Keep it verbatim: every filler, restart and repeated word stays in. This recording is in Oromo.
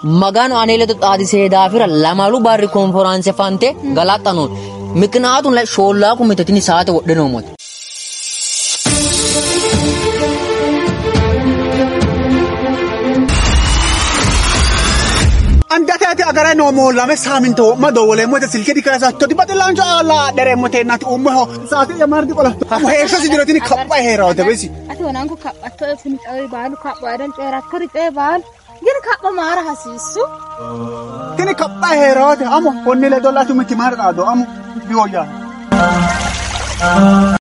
magano anele to xaadi seedaafira lamalu barri konferanse fante galaxxanoon miknaatun la shollaa kumitatini saate wodhenoomoti andate agara no molla me saminto ma dovole mo silke di casa to di batelanjo alla dere mo tenati ummo saate ya mardi kola mo heso si dirotini kappa herote besi ati wonanko kappa to fini tawi baalu kappa adan cerat kori te baal gin kappa mara hasisu tini kappa herote amo konni le dollatu miti marda do amo biyoya